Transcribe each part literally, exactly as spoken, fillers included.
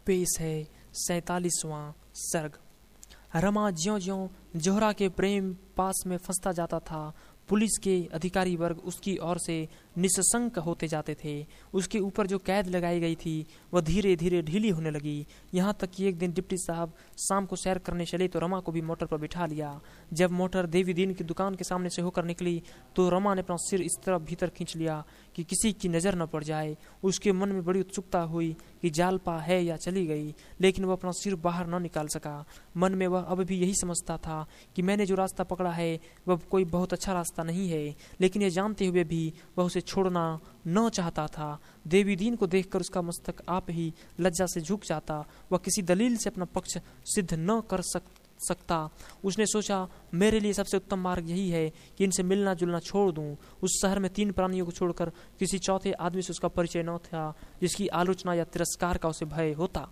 पेश है सैतालीसवां सर्ग। रमा ज्यों ज्यों जोहरा के प्रेम पास में फंसता जाता था, पुलिस के अधिकारी वर्ग उसकी ओर से निसंक होते जाते थे। उसके ऊपर जो कैद लगाई गई थी वह धीरे धीरे ढीली होने लगी, यहाँ तक कि एक दिन डिप्टी साहब शाम को सैर करने चले तो रमा को भी मोटर पर बिठा लिया। जब मोटर देवी दीन की दुकान के सामने से होकर निकली तो रमा ने अपना सिर इस तरफ भीतर खींच लिया कि किसी की नज़र न पड़ जाए। उसके मन में बड़ी उत्सुकता हुई कि जालपा है या चली गई, लेकिन वह अपना सिर बाहर न निकाल सका। मन में वह अब भी यही समझता था कि मैंने जो रास्ता पकड़ा है वह कोई बहुत अच्छा रास्ता नहीं है, लेकिन यह जानते हुए भी वह उसे छोड़ना न चाहता था। देवी दीन को देखकर उसका मस्तक आप ही लज्जा से झुक जाता। वह किसी दलील से अपना पक्ष सिद्ध न कर सक सकता। उसने सोचा, मेरे लिए सबसे उत्तम मार्ग यही है कि इनसे मिलना जुलना छोड़ दूं। उस शहर में तीन प्राणियों को छोड़कर किसी चौथे आदमी से उसका परिचय न था जिसकी आलोचना या तिरस्कार का उसे भय होता।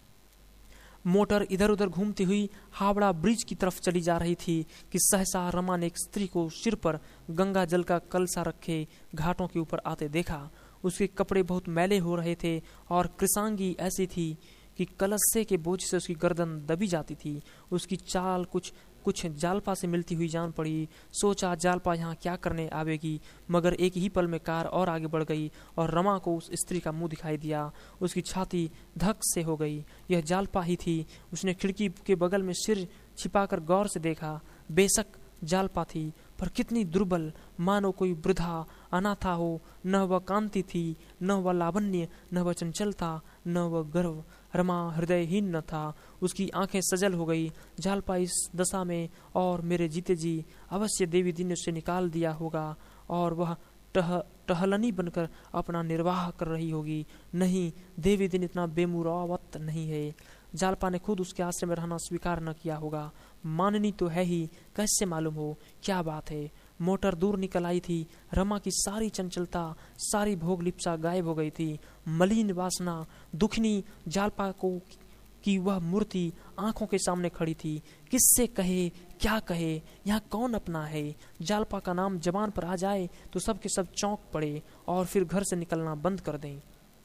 मोटर इधर उधर घूमती हुई हावड़ा ब्रिज की तरफ चली जा रही थी कि सहसा रमा ने एक स्त्री को सिर पर गंगा जल का कलसा रखे घाटों के ऊपर आते देखा। उसके कपड़े बहुत मैले हो रहे थे और कृसांगी ऐसी थी कि कलस्से के बोझ से उसकी गर्दन दबी जाती थी। उसकी चाल कुछ कुछ जालपा से मिलती हुई जान पड़ी। सोचा, जालपा यहाँ क्या करने आवेगी, मगर एक ही पल में कार और आगे बढ़ गई और रमा को उस स्त्री का मुंह दिखाई दिया। उसकी छाती धक से हो गई। यह जालपा ही थी। उसने खिड़की के बगल में सिर छिपाकर गौर से देखा। बेशक जालपा थी, पर कितनी दुर्बल, मानो कोई वृद्धा अनाथा हो। न वह कांति थी, न वह लावण्य, न वह चंचलता, न वह गर्व। रमा हृदयहीन न था। उसकी आंखें सजल हो गई। जालपा इस दशा में और मेरे जीते जी अवश्य देवी दीन ने उसे निकाल दिया होगा और वह टह टहलनी बनकर अपना निर्वाह कर रही होगी। नहीं, देवी दीन इतना बेमुरौवत नहीं है। जालपा ने खुद उसके आश्रय में रहना स्वीकार न किया होगा। माननी तो है ही, कैसे मालूम हो क्या बात है। मोटर दूर निकल आई थी। रमा की सारी चंचलता, सारी भोग लिप्सा गायब हो गई थी। मलिन वासना, दुखनी जालपा को कि वह मूर्ति आंखों के सामने खड़ी थी। किससे कहे, क्या कहे, यहाँ कौन अपना है। जालपा का नाम जबान पर आ जाए तो सब के सब चौंक पड़े और फिर घर से निकलना बंद कर दें।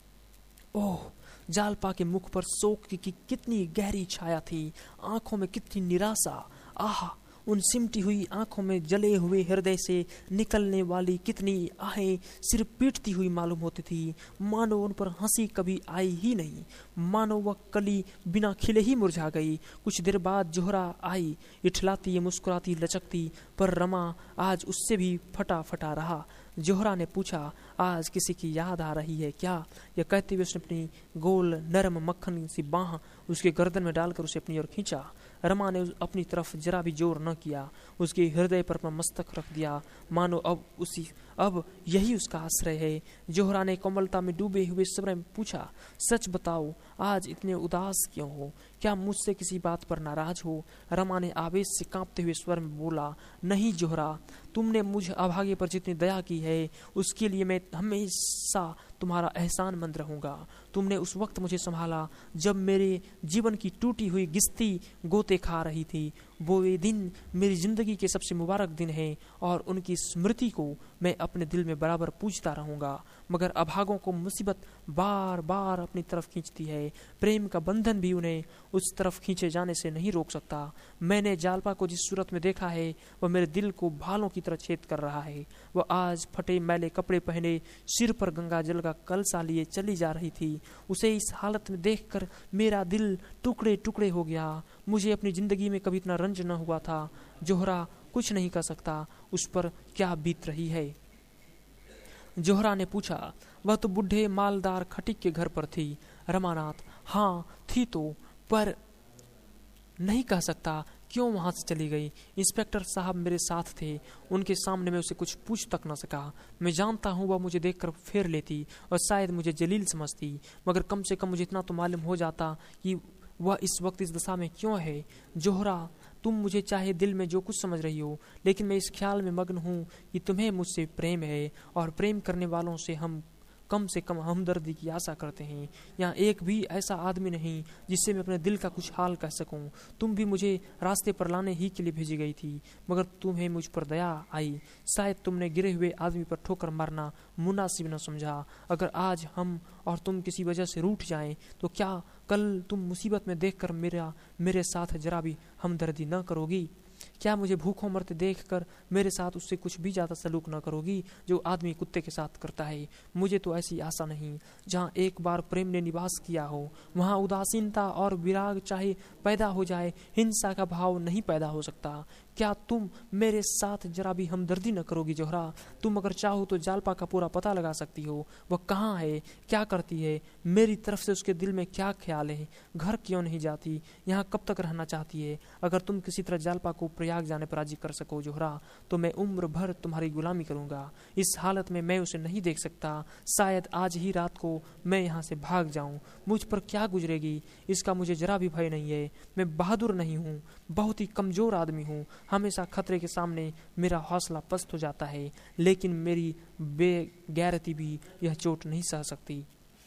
ओह, जालपा के मुख पर शोक की, की कितनी गहरी छाया थी, आंखों में कितनी निराशा। आह, उन सिमटी हुई आंखों में जले हुए हृदय से निकलने वाली कितनी आहें सिर पीटती हुई मालूम होती थी। मानो उन पर हंसी कभी आई ही नहीं, मानो वह कली बिना खिले ही मुरझा गई। कुछ देर बाद जोहरा आई, इठलाती, मुस्कुराती, लचकती, पर रमा आज उससे भी फटा फटा रहा। जोहरा ने पूछा, आज किसी की याद आ रही है क्या? यह कहते हुए उसने अपनी गोल नरम मक्खन सी बाह उसके गर्दन में डालकर उसे अपनी ओर खींचा। रमा ने अपनी तरफ जरा भी जोर न किया। उसके हृदय पर अपना मस्तक रख दिया, मानो अब उसी अब यही उसका आश्रय है। जोहरा ने कोमलता में डूबे हुए स्वर में पूछा, सच बताओ, आज इतने उदास क्यों हो? क्या मुझसे किसी बात पर नाराज हो? रमा ने आवेश से कांपते हुए स्वर में बोला, नहीं जोहरा, तुमने मुझ अभागे पर जितनी दया की है उसके लिए मैं हमेशा तुम्हारा एहसानमंद रहूंगा। तुमने उस वक्त मुझे संभाला जब मेरे जीवन की टूटी हुई किश्ती गोते खा रही थी। वो वे दिन मेरी जिंदगी के सबसे मुबारक दिन हैं और उनकी स्मृति को मैं अपने दिल में बराबर पूजता रहूंगा। मगर अभागों को मुसीबत बार बार अपनी तरफ खींचती है। प्रेम का बंधन भी उन्हें उस तरफ खींचे जाने से नहीं रोक सकता। मैंने जालपा को जिस सूरत में देखा है वह मेरे दिल को भालों की तरह छेद कर रहा है। वह आज फटे मैले कपड़े पहने सिर पर गंगा जल का कलसा लिए चली जा रही थी। उसे इस हालत में देखकर मेरा दिल टुकड़े टुकड़े हो गया। मुझे अपनी जिंदगी में कभी इतना रंज न हुआ था। जोहरा कुछ नहीं कर सकता, उस पर क्या बीत रही है। जोहरा ने पूछा, वह तो बुढ़े मालदार खटिक के घर पर थी। रमानाथ, हाँ थी तो, पर नहीं कह सकता क्यों वहां से चली गई। इंस्पेक्टर साहब मेरे साथ थे, उनके सामने मैं उसे कुछ पूछ तक न सका। मैं जानता हूँ वह मुझे देखकर फेर लेती और शायद मुझे जलील समझती, मगर कम से कम मुझे इतना तो मालूम हो जाता कि वह इस वक्त इस दशा में क्यों है। जोहरा, तुम मुझे चाहे दिल में जो कुछ समझ रही हो, लेकिन मैं इस ख्याल में मग्न हूँ कि तुम्हें मुझसे प्रेम है और प्रेम करने वालों से हम कम से कम हमदर्दी की आशा करते हैं। यहाँ एक भी ऐसा आदमी नहीं जिससे मैं अपने दिल का कुछ हाल कह सकूं। तुम भी मुझे रास्ते पर लाने ही के लिए भेजी गई थी, मगर तुम्हें मुझ पर दया आई। शायद तुमने गिरे हुए आदमी पर ठोकर मारना मुनासिब न समझा। अगर आज हम और तुम किसी वजह से रूठ जाएं, तो क्या कल तुम मुसीबत में देखकर मेरा मेरे साथ जरा भी हमदर्दी न करोगी? क्या मुझे भूखों मरते देखकर मेरे साथ उससे कुछ भी ज्यादा सलूक न करोगी जो आदमी कुत्ते के साथ करता है? मुझे तो ऐसी आशा नहीं। जहाँ एक बार प्रेम ने निवास किया हो, वहाँ उदासीनता और विराग चाहे पैदा हो जाए, हिंसा का भाव नहीं पैदा हो सकता। क्या तुम मेरे साथ जरा भी हमदर्दी न करोगी जोहरा? तुम अगर चाहो तो जालपा का पूरा पता लगा सकती हो। वह कहाँ है, क्या करती है, मेरी तरफ से उसके दिल में क्या ख्याल है, घर क्यों नहीं जाती, यहाँ कब तक रहना चाहती है? अगर तुम किसी तरह जालपा को प्रयाग जाने पर राजी कर सको जोहरा, तो मैं उम्र भर तुम्हारी गुलामी करूंगा। इस हालत में मैं उसे नहीं देख सकता। शायद आज ही रात को मैं यहाँ से भाग जाऊं। मुझ पर क्या गुजरेगी इसका मुझे जरा भी भय नहीं है। मैं बहादुर नहीं हूँ, बहुत ही कमजोर आदमी हूँ। हमेशा खतरे के सामने मेरा हौसला पस्त हो जाता है, लेकिन मेरी बेगैरती भी यह चोट नहीं सह सकती।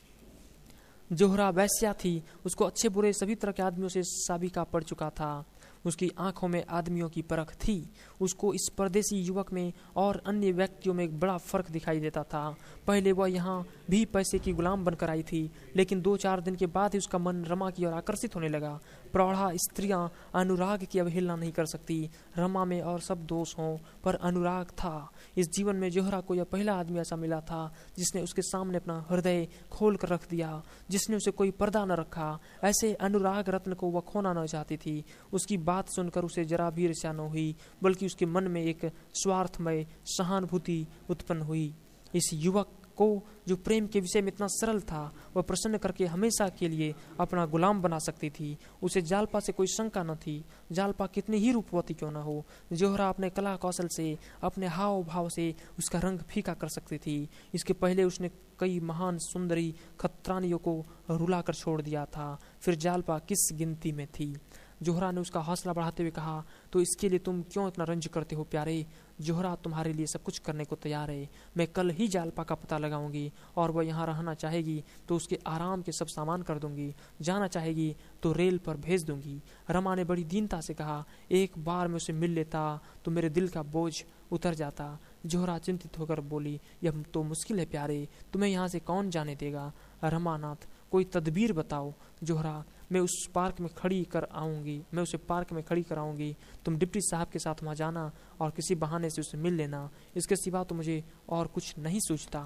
जोहरा वैश्या थी। उसको अच्छे बुरे सभी तरह के आदमियों से साबिका पड़ चुका था। उसकी आंखों में आदमियों की परख थी। उसको इस परदेसी युवक में और अन्य व्यक्तियों में एक बड़ा फर्क दिखाई देता था। पहले वह यहाँ भी पैसे की गुलाम बनकर आई थी, लेकिन दो चार दिन के बाद ही उसका मन रमा की ओर आकर्षित होने लगा। प्रौढ़ा स्त्रियां अनुराग की अवहेलना नहीं कर सकती। रमा में और सब दोष हों, पर अनुराग था। इस जीवन में जोहरा को यह पहला आदमी ऐसा मिला था जिसने उसके सामने अपना हृदय खोल कर रख दिया, जिसने उसे कोई पर्दा न रखा। ऐसे अनुराग रत्न को वह खोना न चाहती थी। उसकी बात सुनकर उसे जरा भी ईर्ष्या न हुई, बल्कि उसके मन में एक स्वार्थमय सहानुभूति उत्पन्न हुई। इस युवक को जो प्रेम के विषय में इतना सरल था, वह प्रसन्न करके हमेशा के लिए अपना गुलाम बना सकती थी। उसे जालपा से कोई शंका न थी। जालपा कितनी ही रूपवती क्यों न हो, जोहरा अपने कला कौशल से, अपने हाव भाव से उसका रंग फीका कर सकती थी। इसके पहले उसने कई महान सुंदरी खतरानियों को रुला कर छोड़ दिया था, फिर जालपा किस गिनती में थी। जोहरा ने उसका हौसला बढ़ाते हुए कहा, तो इसके लिए तुम क्यों इतना रंज करते हो प्यारे? जोहरा तुम्हारे लिए सब कुछ करने को तैयार है। मैं कल ही जालपा का पता लगाऊंगी, और वह यहाँ रहना चाहेगी तो उसके आराम के सब सामान कर दूंगी। जाना चाहेगी तो रेल पर भेज दूंगी। रमा ने बड़ी दीनता से कहा, एक बार मैं उसे मिल लेता तो मेरे दिल का बोझ उतर जाता। जोहरा चिंतित होकर बोली, यह तो मुश्किल है प्यारे, तुम्हें यहाँ से कौन जाने देगा? रमानाथ, कोई तदबीर बताओ। जोहरा, मैं उस पार्क में खड़ी कर आऊंगी मैं उसे पार्क में खड़ी कराऊंगी। तुम डिप्टी साहब के साथ वहां जाना और किसी बहाने से उसे मिल लेना। इसके सिवा तो मुझे और कुछ नहीं सूझता।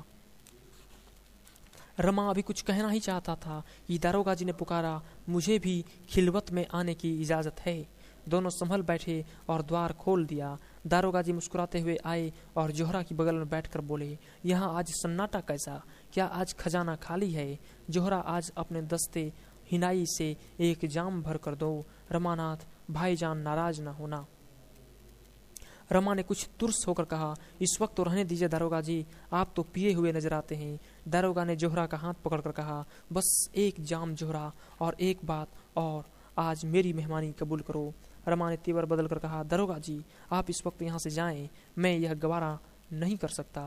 रमा अभी कुछ कहना ही चाहता था कि दारोगा जी ने पुकारा, मुझे भी खिलवत में आने की इजाजत है। दोनों संभल बैठे और द्वार खोल दिया। दारोगा जी मुस्कुराते हुए आए और जोहरा की बगल में बैठकर बोले, यहाँ आज सन्नाटा कैसा? क्या आज खजाना खाली है? जोहरा, आज अपने दस्ते हिनाई से एक जाम भर कर दो। रमानाथ, भाईजान नाराज न होना। रमा ने कुछ तुर्स होकर कहा, इस वक्त तो रहने दीजिए दारोगा जी, आप तो पिए हुए नजर आते हैं। दारोगा ने जोहरा का हाथ पकड़कर कहा, बस एक जाम जोहरा, और एक बात और, आज मेरी मेहमानी कबूल करो। रमा ने तेवर बदल कर कहा, दारोगा जी, आप इस वक्त यहाँ से जाएं, मैं यह गवारा नहीं कर सकता।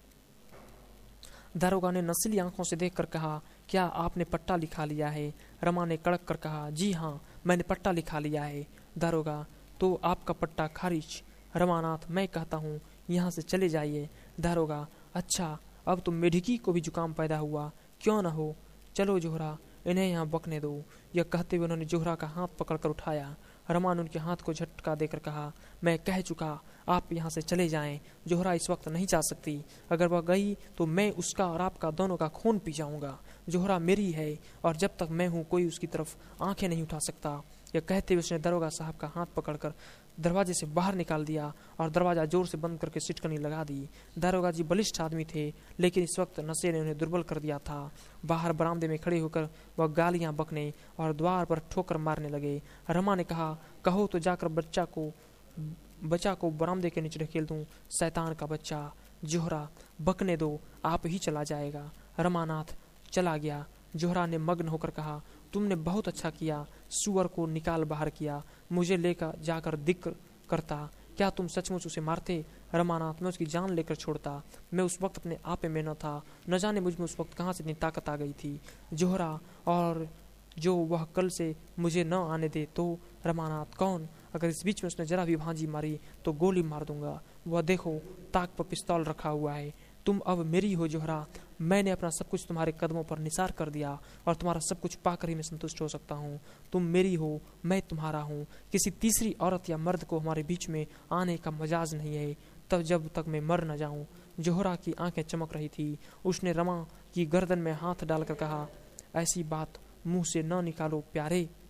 दारोगा ने नस्ली आंखों से देखकर कहा, क्या आपने पट्टा लिखा लिया है? रमा ने कड़क कर कहा, जी हाँ, मैंने पट्टा लिखा लिया है। दारोगा, तो आपका पट्टा खारिज। रमानाथ, मैं कहता हूँ यहाँ से चले जाइए। दारोगा, अच्छा, अब तो मेढकी को भी जुकाम पैदा हुआ, क्यों न हो, चलो जोहरा, इन्हें यहाँ बकने दो। यह कहते हुए उन्होंने जोहरा का हाथ पकड़कर उठाया। रमा ने उनके हाथ को झटका देकर कहा, मैं कह चुका, आप यहाँ से चले जाएं। जोहरा इस वक्त नहीं जा सकती। अगर वह गई तो मैं उसका और आपका दोनों का खून पी जाऊंगा। जोहरा मेरी है, और जब तक मैं हूँ कोई उसकी तरफ आंखें नहीं उठा सकता। यह कहते हुए उसने दरोगा साहब का हाथ पकड़कर दरवाजे से बाहर निकाल दिया और दरवाजा जोर से बंद करके सिटकनी लगा दी। दारोगा जी बलिष्ठ आदमी थे, लेकिन इस वक्त नशे ने उन्हें दुर्बल कर दिया था। बाहर बरामदे में खड़े होकर वह गालियां बकने और द्वार पर ठोकर मारने लगे। रमा ने कहा, कहो तो जाकर बच्चा को बच्चा को बरामदे के नीचे ढकेल दूं, शैतान का बच्चा। जोहरा, बकने दो, आप ही चला जाएगा। रमानाथ चला गया। जोहरा ने मग्न होकर कहा, तुमने बहुत अच्छा किया, सुअर को निकाल बाहर किया, मुझे लेकर जाकर दिक्र करता, क्या तुम सचमुच उसे मारते? रमानाथ, मैं उसकी जान लेकर छोड़ता। मैं उस वक्त अपने आपे में न था। न जाने मुझ में उस वक्त कहाँ से इतनी ताकत आ गई थी। जोहरा, और जो वह कल से मुझे न आने दे तो। रमानाथ, कौन? अगर इस बीच में उसने जरा भी भांजी मारी तो गोली मार दूंगा। वह देखो, ताक पर पिस्तौल रखा हुआ है। तुम अब मेरी हो जोहरा। मैंने अपना सब कुछ तुम्हारे कदमों पर निसार कर दिया और तुम्हारा सब कुछ पाकर ही मैं संतुष्ट हो सकता हूँ। तुम मेरी हो, मैं तुम्हारा हूँ। किसी तीसरी औरत या मर्द को हमारे बीच में आने का मजाज नहीं है, तब जब तक मैं मर न जाऊं। जोहरा की आंखें चमक रही थी। उसने रमा की गर्दन में हाथ डालकर कहा, ऐसी बात मुंह से न निकालो प्यारे।